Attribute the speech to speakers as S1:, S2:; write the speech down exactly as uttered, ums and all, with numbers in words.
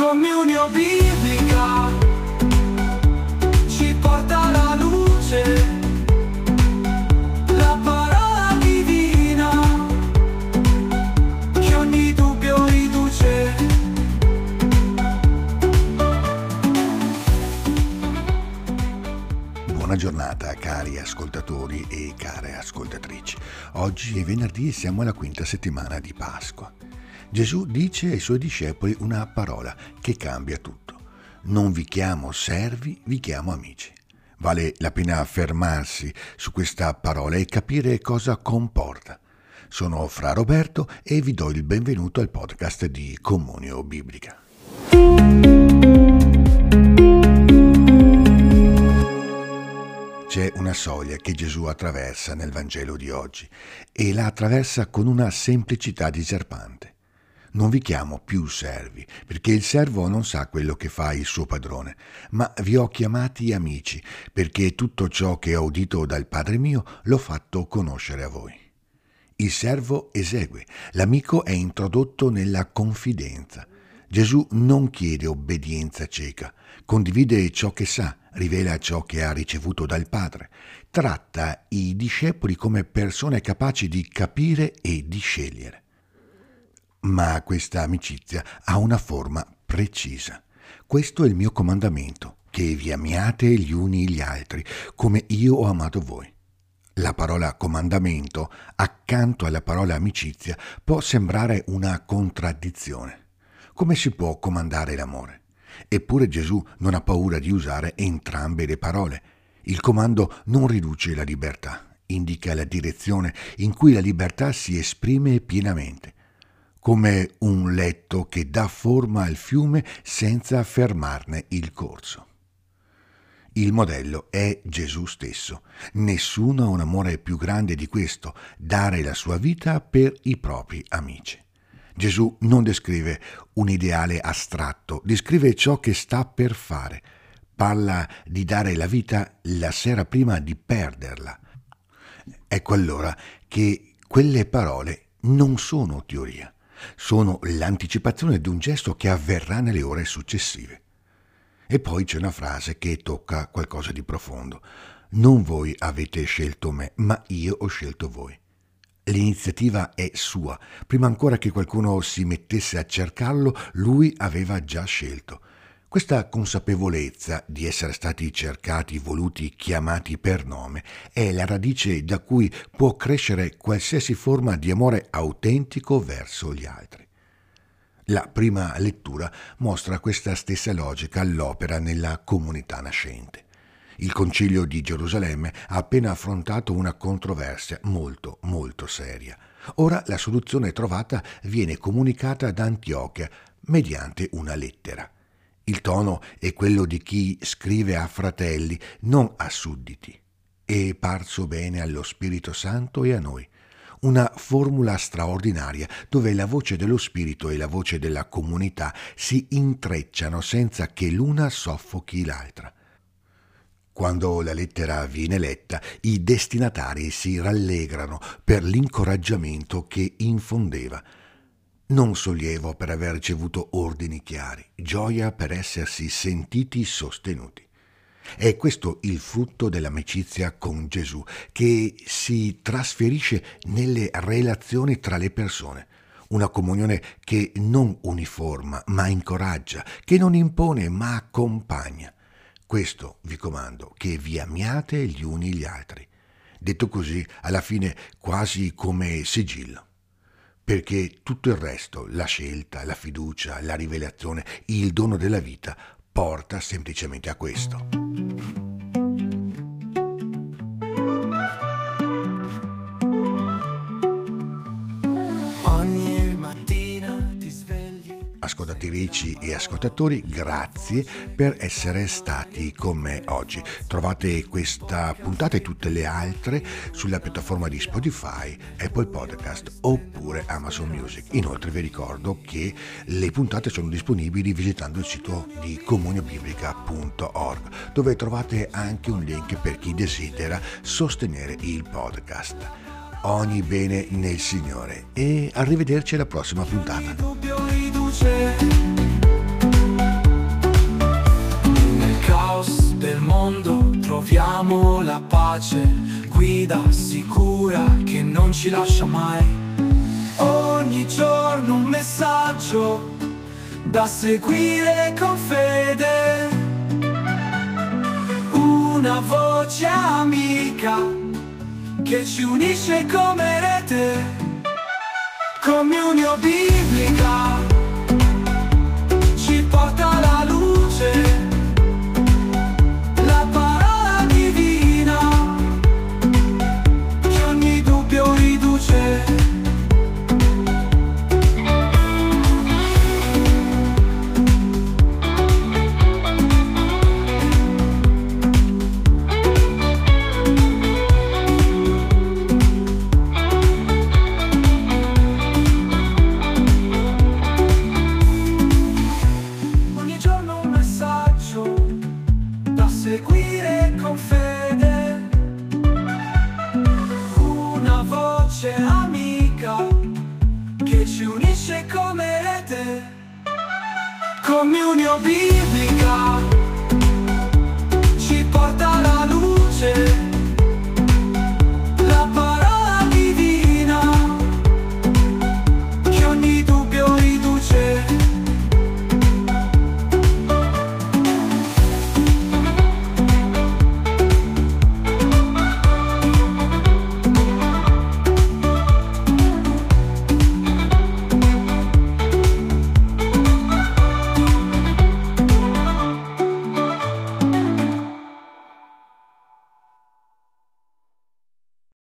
S1: Comunio biblica ci porta alla luce, la parola divina che ogni dubbio riduce.
S2: Buona giornata cari ascoltatori e care ascoltatrici. Oggi è venerdì e siamo alla quinta settimana di Pasqua. Gesù dice ai suoi discepoli una parola che cambia tutto. Non vi chiamo servi, vi chiamo amici. Vale la pena fermarsi su questa parola e capire cosa comporta. Sono Fra Roberto e vi do il benvenuto al podcast di Comunio Biblica. C'è una soglia che Gesù attraversa nel Vangelo di oggi e la attraversa con una semplicità diserpante. Non vi chiamo più servi, perché il servo non sa quello che fa il suo padrone, ma vi ho chiamati amici, perché tutto ciò che ho udito dal Padre mio l'ho fatto conoscere a voi. Il servo esegue, l'amico è introdotto nella confidenza. Gesù non chiede obbedienza cieca, condivide ciò che sa, rivela ciò che ha ricevuto dal Padre, tratta i discepoli come persone capaci di capire e di scegliere. Ma questa amicizia ha una forma precisa. Questo è il mio comandamento, che vi amiate gli uni gli altri, come io ho amato voi. La parola comandamento, accanto alla parola amicizia, può sembrare una contraddizione. Come si può comandare l'amore? Eppure Gesù non ha paura di usare entrambe le parole. Il comando non riduce la libertà, indica la direzione in cui la libertà si esprime pienamente, come un letto che dà forma al fiume senza fermarne il corso. Il modello è Gesù stesso. Nessuno ha un amore più grande di questo, dare la sua vita per i propri amici. Gesù non descrive un ideale astratto, descrive ciò che sta per fare. Parla di dare la vita la sera prima di perderla. Ecco allora che quelle parole non sono teoria. Sono l'anticipazione di un gesto che avverrà nelle ore successive. E poi c'è una frase che tocca qualcosa di profondo. Non voi avete scelto me, ma io ho scelto voi. L'iniziativa è sua. Prima ancora che qualcuno si mettesse a cercarlo, lui aveva già scelto. Questa consapevolezza di essere stati cercati, voluti, chiamati per nome è la radice da cui può crescere qualsiasi forma di amore autentico verso gli altri. La prima lettura mostra questa stessa logica all'opera nella comunità nascente. Il Concilio di Gerusalemme ha appena affrontato una controversia molto, molto seria. Ora la soluzione trovata viene comunicata da Antiochia mediante una lettera. Il tono è quello di chi scrive a fratelli, non a sudditi. È parso bene allo Spirito Santo e a noi. Una formula straordinaria dove la voce dello Spirito e la voce della comunità si intrecciano senza che l'una soffochi l'altra. Quando la lettera viene letta, i destinatari si rallegrano per l'incoraggiamento che infondeva. Non sollievo per aver ricevuto ordini chiari, gioia per essersi sentiti sostenuti. È questo il frutto dell'amicizia con Gesù, che si trasferisce nelle relazioni tra le persone. Una comunione che non uniforma, ma incoraggia, che non impone, ma accompagna. Questo vi comando, che vi amiate gli uni gli altri. Detto così, alla fine quasi come sigillo. Perché tutto il resto, la scelta, la fiducia, la rivelazione, il dono della vita, porta semplicemente a questo.
S1: Ogni mattina ti svegli.
S2: Ascoltatrici e ascoltatori, grazie per essere stati con me oggi. Trovate questa puntata e tutte le altre sulla piattaforma di Spotify, Apple Podcast oppure Amazon Music. Inoltre vi ricordo che le puntate sono disponibili visitando il sito di comunio biblica punto org, dove trovate anche un link per chi desidera sostenere il podcast. Ogni bene nel Signore e arrivederci alla prossima puntata.
S1: pace, guida sicura che non ci lascia mai. Ogni giorno un messaggio da seguire con fede, una voce amica che ci unisce come rete. Comunione biblica ci porta alla luce, la parola divina che ogni dubbio riduce. Seguire con fede, una voce amica che ci unisce come rete. Comunione biblica ci porta alla luce,